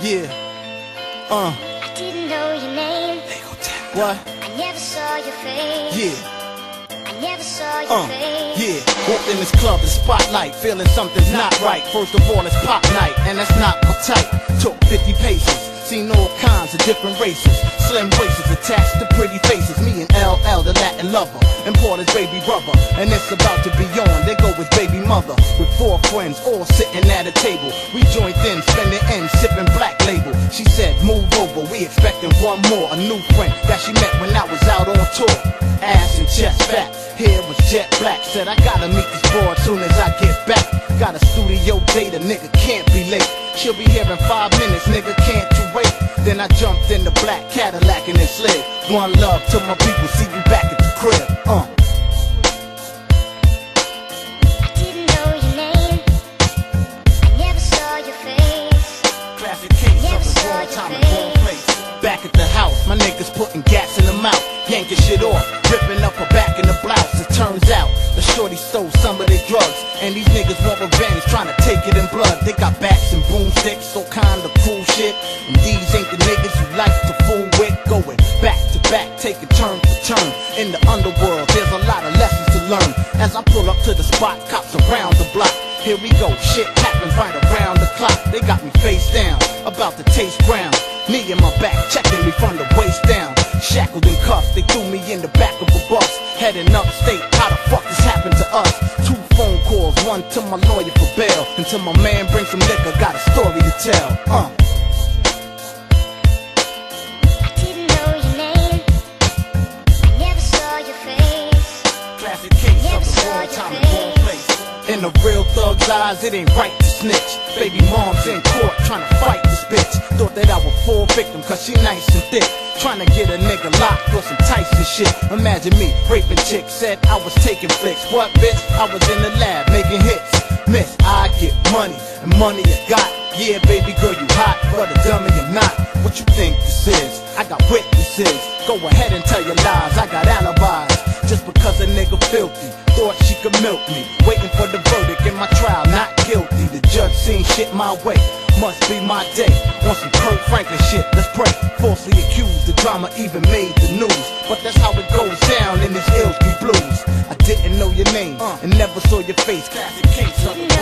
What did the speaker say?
Yeah. I didn't know your name. What? I never saw your face. Yeah. I never saw your face. Yeah. Walked in this club, the spotlight, feeling something's not right. First of all, it's pop night, and that's not uptight. Took 50 paces, seen all kinds of different races. Slim waisters attached to pretty faces. Me and LL, the Latin lover, and Porter's baby brother. And it's about to be on, they go with baby mother. With 4 friends, all sitting at a table. We joined in, spending ends, sipping Black Label. She said, move over, we expecting one more. A new friend that she met when I was out on tour. Ass and chest fat, hair was jet black. Said I gotta meet this boy as soon as I get back. Got a studio date, a nigga can't be late. She'll be here in 5 minutes, nigga, can't you wait? Then I jumped in the black Cadillac and it slid. One love to my people, see you back at the crib. I didn't know your name. I never saw your face. Classic case Never of the saw wrong your time and wrong place. Back at the house, my niggas putting gas in the mouth, yanking shit off, ripping up her back in the blouse. It turns out the shorty stole some of their drugs, and these niggas want revenge, trying to take it in blood. They got bats and broomsticks, so kind of cool shit. And these ain't the niggas you like to fool with. Going back to back, taking turn for turn. In the underworld, there's a lot of lessons to learn. As I pull up to the spot, cops around the block. Here we go, shit happens right around the clock. They got me face down, about to taste ground. Me and my back, checking me from the waist down. Shackled and cuffed, they threw me in the back of a bus. Heading upstate, how the fuck this happened to us? 2 phone calls, one to my lawyer for bail. Until my man brings some liquor, got a story to tell. I didn't know your name. I never saw your face. Classic case Never of the saw wrong your time and wrong place. In a real thug's eyes, it ain't right to snitch. Baby mom's in court trying to fight this bitch. Thought that I would fall victim cause she nice and thick. Trying to get a nigga locked for some Tyson shit. Imagine me raping chicks, said I was taking flicks. What bitch? I was in the lab making hits. Miss, I get money, and money you got. Yeah, baby girl, you hot, but a dummy you're not. What you think this is? I got witnesses. Go ahead and tell your lies, I got alibis. Just because a nigga filthy, thought she could milk me. Waiting for the verdict in my trial, not guilty. The judge seen shit my way, must be my day. Want some Kirk Franklin shit, let's pray. Falsely accused, the drama even made the news. But that's how it goes down in this Illsby blues. I didn't know your name, and never saw your face. Classic case of it.